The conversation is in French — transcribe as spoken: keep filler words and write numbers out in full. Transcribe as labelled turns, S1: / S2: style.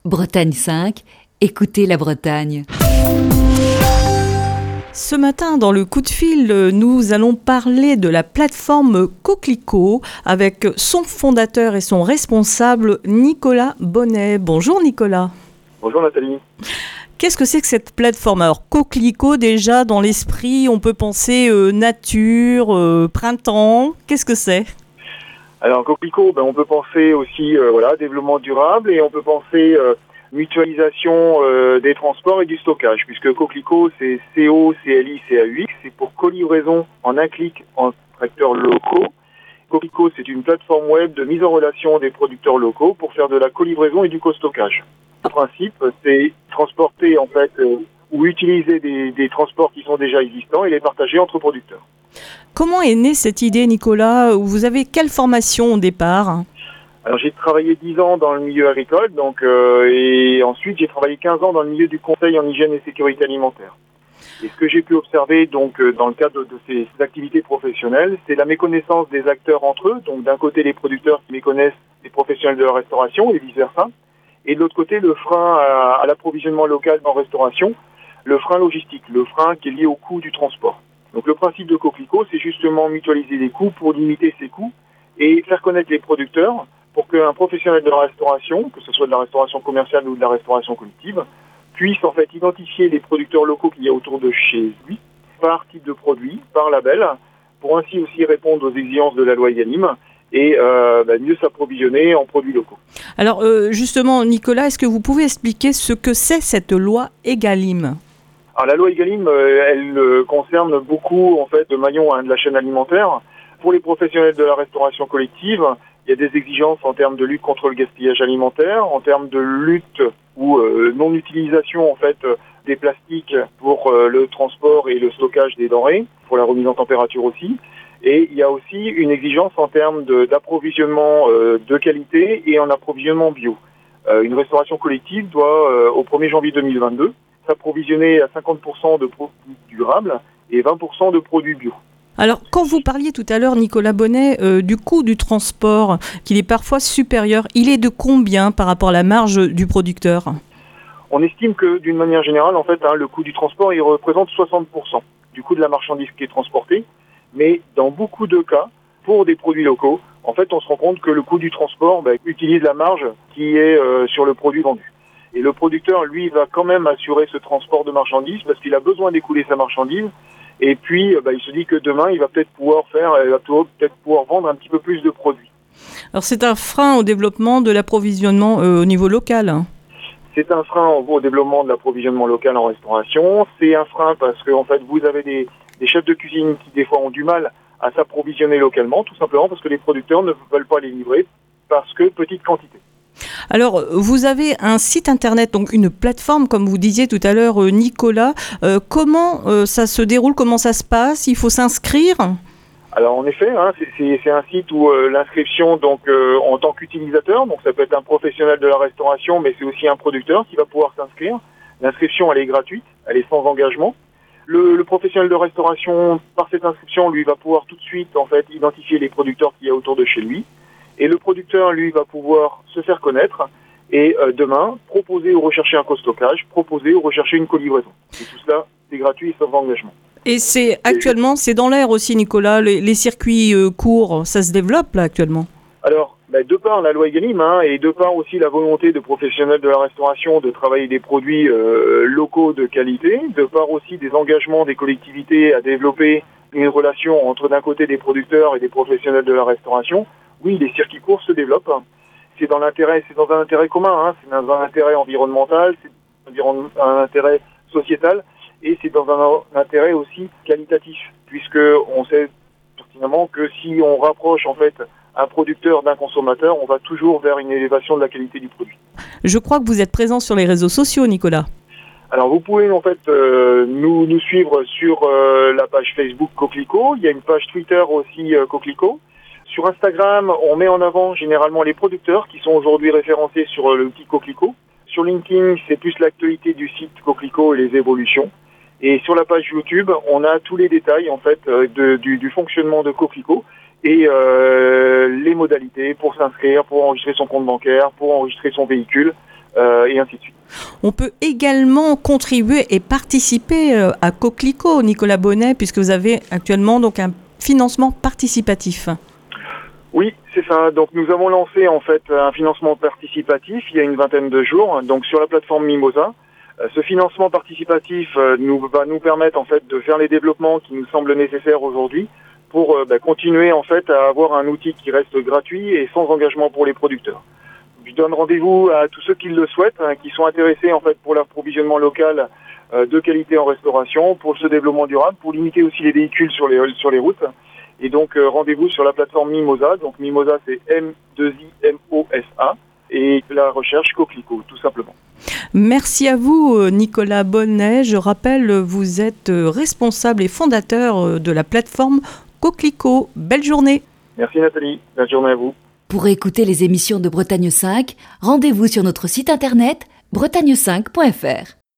S1: Bretagne cinq, écoutez la Bretagne.
S2: Ce matin, dans le coup de fil, nous allons parler de la plateforme Coquelicot avec son fondateur et son responsable, Nicolas Bonnet. Bonjour Nicolas.
S3: Bonjour Nathalie.
S2: Qu'est-ce que c'est que cette plateforme ? Alors Coquelicot, déjà dans l'esprit, on peut penser euh, nature, euh, printemps. Qu'est-ce que c'est ?
S3: Alors Coquelicot, ben, on peut penser aussi euh, voilà, développement durable et on peut penser euh, mutualisation euh, des transports et du stockage, puisque Coquelicot c'est C O C L I C A U X, c'est pour co-livraison en un clic entre acteurs locaux. Coquelicot c'est une plateforme web de mise en relation des producteurs locaux pour faire de la co-livraison et du co-stockage. Le principe c'est transporter en fait euh, ou utiliser des, des transports qui sont déjà existants et les partager entre producteurs.
S2: Comment est née cette idée, Nicolas ? Vous avez quelle formation au départ ?
S3: Alors j'ai travaillé dix ans dans le milieu agricole, donc euh, et ensuite j'ai travaillé quinze ans dans le milieu du conseil en hygiène et sécurité alimentaire. Et ce que j'ai pu observer donc euh, dans le cadre de, de ces, ces activités professionnelles, c'est la méconnaissance des acteurs entre eux. Donc d'un côté les producteurs qui méconnaissent les professionnels de la restauration et vice versa, et de l'autre côté le frein à, à l'approvisionnement local en restauration, le frein logistique, le frein qui est lié au coût du transport. Donc le principe de Coquelicot, c'est justement mutualiser les coûts pour limiter ces coûts et faire connaître les producteurs pour qu'un professionnel de la restauration, que ce soit de la restauration commerciale ou de la restauration collective, puisse en fait identifier les producteurs locaux qu'il y a autour de chez lui, par type de produit, par label, pour ainsi aussi répondre aux exigences de la loi Egalim et euh, bah, mieux s'approvisionner en produits locaux.
S2: Alors euh, justement, Nicolas, est-ce que vous pouvez expliquer ce que c'est cette loi Egalim ?
S3: Alors la loi Egalim, euh, elle euh, concerne beaucoup en fait de maillons hein, de la chaîne alimentaire. Pour les professionnels de la restauration collective, il y a des exigences en termes de lutte contre le gaspillage alimentaire, en termes de lutte ou euh, non-utilisation en fait euh, des plastiques pour euh, le transport et le stockage des denrées, pour la remise en température aussi. Et il y a aussi une exigence en termes de, d'approvisionnement euh, de qualité et en approvisionnement bio. Euh, une restauration collective doit, euh, au premier janvier deux mille vingt-deux, s'approvisionner à cinquante pour cent de produits durables et vingt pour cent de produits bio.
S2: Alors, quand vous parliez tout à l'heure, Nicolas Bonnet, euh, du coût du transport, qu'il est parfois supérieur, il est de combien par rapport à la marge du producteur ?
S3: On estime que, d'une manière générale, en fait, hein, le coût du transport, il représente soixante pour cent du coût de la marchandise qui est transportée. Mais dans beaucoup de cas, pour des produits locaux, en fait, on se rend compte que le coût du transport bah, utilise la marge qui est euh, sur le produit vendu. Et le producteur, lui, va quand même assurer ce transport de marchandises parce qu'il a besoin d'écouler sa marchandise. Et puis, bah, il se dit que demain, il va peut-être pouvoir faire, il va peut-être pouvoir vendre un petit peu plus de produits.
S2: Alors, c'est un frein au développement de l'approvisionnement euh, au niveau local.
S3: C'est un frein au développement de l'approvisionnement local en restauration. C'est un frein parce que, en fait, vous avez des, des chefs de cuisine qui, des fois, ont du mal à s'approvisionner localement, tout simplement parce que les producteurs ne veulent pas les livrer parce que petite quantité.
S2: Alors, vous avez un site internet, donc une plateforme, comme vous disiez tout à l'heure, Nicolas. Euh, comment euh, ça se déroule ? Comment ça se passe ? Il faut s'inscrire ?
S3: Alors, en effet, hein, c'est, c'est, c'est un site où euh, l'inscription, donc euh, en tant qu'utilisateur, donc ça peut être un professionnel de la restauration, mais c'est aussi un producteur qui va pouvoir s'inscrire. L'inscription, elle est gratuite, elle est sans engagement. Le, le professionnel de restauration, par cette inscription, lui, va pouvoir tout de suite, en fait, identifier les producteurs qu'il y a autour de chez lui. Et le producteur, lui, va pouvoir se faire connaître et euh, demain, proposer ou rechercher un co-stockage, proposer ou rechercher une co-livraison. Et tout cela, c'est gratuit et sans engagement.
S2: Et c'est actuellement, c'est dans l'air aussi, Nicolas, les, les circuits euh, courts, ça se développe là actuellement ?
S3: Alors, bah, de par la loi Egalim hein, et de par aussi la volonté de professionnels de la restauration de travailler des produits euh, locaux de qualité, de par aussi des engagements des collectivités à développer une relation entre d'un côté des producteurs et des professionnels de la restauration, oui, les circuits courts se développent. C'est dans l'intérêt, c'est dans un intérêt commun, hein, c'est dans un intérêt environnemental, c'est dans un intérêt sociétal et c'est dans un intérêt aussi qualitatif, puisque on sait pertinemment que si on rapproche en fait un producteur d'un consommateur, on va toujours vers une élévation de la qualité du produit.
S2: Je crois que vous êtes présent sur les réseaux sociaux, Nicolas.
S3: Alors vous pouvez en fait euh, nous, nous suivre sur euh, la page Facebook Coquelicot, il y a une page Twitter aussi euh, Coquelicot. Sur Instagram, on met en avant généralement les producteurs qui sont aujourd'hui référencés sur le petit Coquelicot. Sur LinkedIn, c'est plus l'actualité du site Coquelicot et les évolutions. Et sur la page YouTube, on a tous les détails en fait de, du, du fonctionnement de Coquelicot et euh, les modalités pour s'inscrire, pour enregistrer son compte bancaire, pour enregistrer son véhicule. euh, et ainsi de suite.
S2: On peut également contribuer et participer euh, à Coquelicot, Nicolas Bonnet, puisque vous avez actuellement donc un financement participatif.
S3: Oui, c'est ça. Donc nous avons lancé en fait un financement participatif il y a une vingtaine de jours, donc sur la plateforme Mimosa. Ce financement participatif nous, va nous permettre en fait de faire les développements qui nous semblent nécessaires aujourd'hui pour euh, bah, continuer en fait à avoir un outil qui reste gratuit et sans engagement pour les producteurs. Je donne rendez-vous à tous ceux qui le souhaitent, hein, qui sont intéressés en fait pour l'approvisionnement local euh, de qualité en restauration, pour ce développement durable, pour limiter aussi les véhicules sur les sur les routes. Et donc euh, rendez-vous sur la plateforme Mimosa. Donc Mimosa c'est M deux I M O S A et la recherche Coquelicot tout simplement.
S2: Merci à vous Nicolas Bonnet. Je rappelle, vous êtes responsable et fondateur de la plateforme Coquelicot. Belle journée.
S3: Merci Nathalie, belle journée à vous.
S1: Pour écouter les émissions de Bretagne cinq, rendez-vous sur notre site internet bretagne cinq point f r.